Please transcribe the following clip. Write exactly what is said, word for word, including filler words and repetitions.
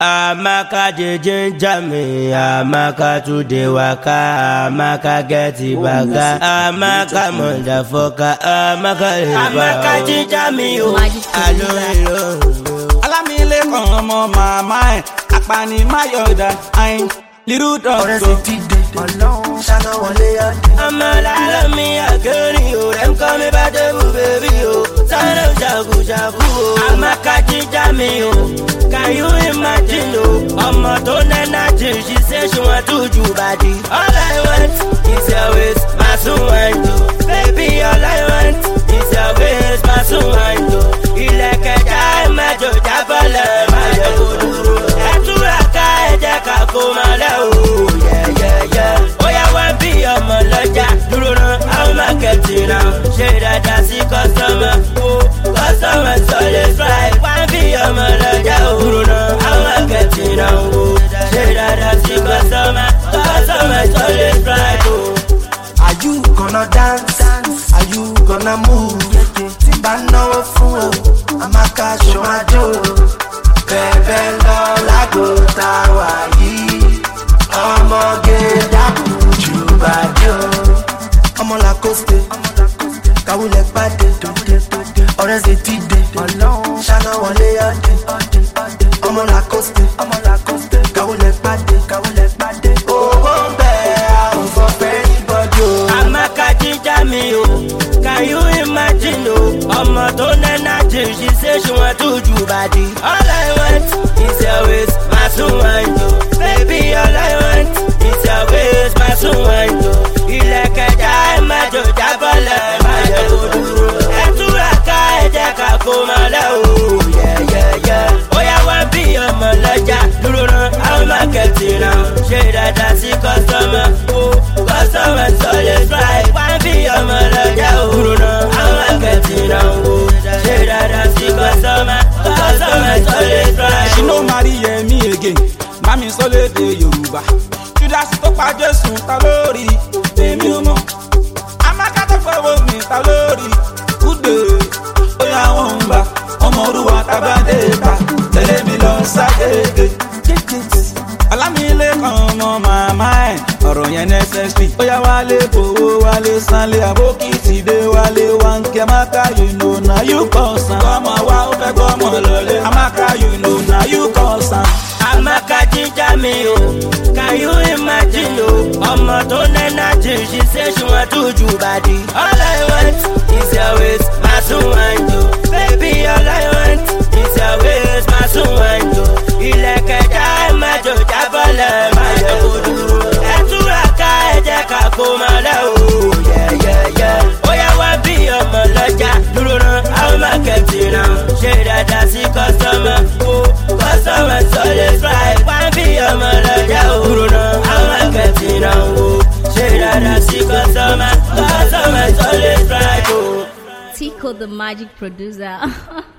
Amaka de ginger me, Amaka to the waka, Amaka get it baga, Amaka motherfucker, Amaka Amaka ginger me, oh, hello, Alamile komo mama, apani mayoda, ain, little dog. Alone, shana wale ya. Amala me a girl, you them call me bad baby, oh, Sana jagu jagu, Amaka ginger me, oh. Can you imagine, oh, I'm a ton and she says she want to do body. All I want is your waist, my son want to. Baby, all I want is your waist, my son want to. You like a time, my Georgia Bala, my Guru. That's who I can't take a coma. Yeah, yeah, yeah. Oh, yeah, one be a moloja. You don't know how I'm getting now. Shade that I see customer. Oh, customer, so let's ride. One be a moloja. Are you gonna dance? Are you gonna move? Timba no fool, Amaka show my do. Bebe lo la go tawayi. Omo ge da buju bajo. Omo la coste, kawule pade. Ores de tide, shana wale ade. Omo la coste, kawule pade, kawule pade. Oh, me, oh. Can you imagine, oh? I'm a ton and she says she want to do body. All I want is your waist, my son want to. Baby, all I want is your waist, my son want to. You like a dime, my Georgia Bala, my Guru. That's who I can't take a coma. Yeah, yeah, yeah. Oh, yeah, one be a moloja. You don't know how I'm getting now. Shade that I see customer. Oh, customer, so let's ride. She no marry me again. Mami sole de Yoruba. Judas to pa Jesu ta lórí. Èmi ò mọ̀. Amaka to fọwọ́ mi ta lórí. Kude. Oya won ba. Ọmọ Olúwa ta ba de ta. Tẹ̀lé mi lọ sagege. Alamile kan mo mama ẹ̀. Ọ̀rọ̀ yẹn necessary. Oya wálé fowó wálé sanlé abókìtì dé wálé wánkì. Amaka you know na you cause am. Ọmọ wa ó fẹ́ gbọ́mọ lọlé. Amaka you know na you cause am. Amaka ginger me, oh. Can you imagine, oh? Ọmọ tó nẹ́nà jì, she say she want to do body. All I want is your waist, my son want to. Baby, all I want is your waist, my son want to. You like a dime, my Georgia Bala, my Guru. That's who I can't take a coma. Yeah, yeah, yeah. Oh, yeah, one be a moloja. You don't know how I'm getting now. Shade that I see customer. Oh, customer, so let's ride. One be a moloja. You don't know how I'm getting now. Shade that I see customer. Customer, so let's ride. Tico the magic producer.